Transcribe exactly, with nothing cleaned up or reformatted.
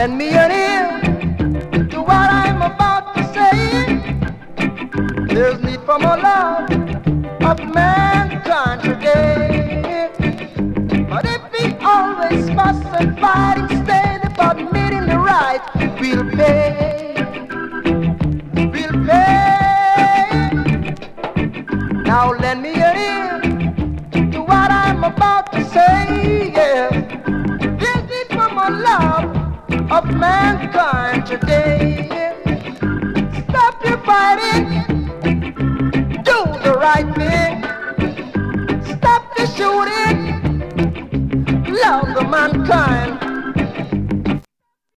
lend me an ear to what I'm about to say. There's need for more love of mankind today. But if we always fuss and fight instead about meeting the right, we'll pay. We'll pay. Now lend me an ear to what I'm about to say. Yeah. There's need for more love of mankind today. Stop your fighting, do the right thing. Stop the shooting, love the mankind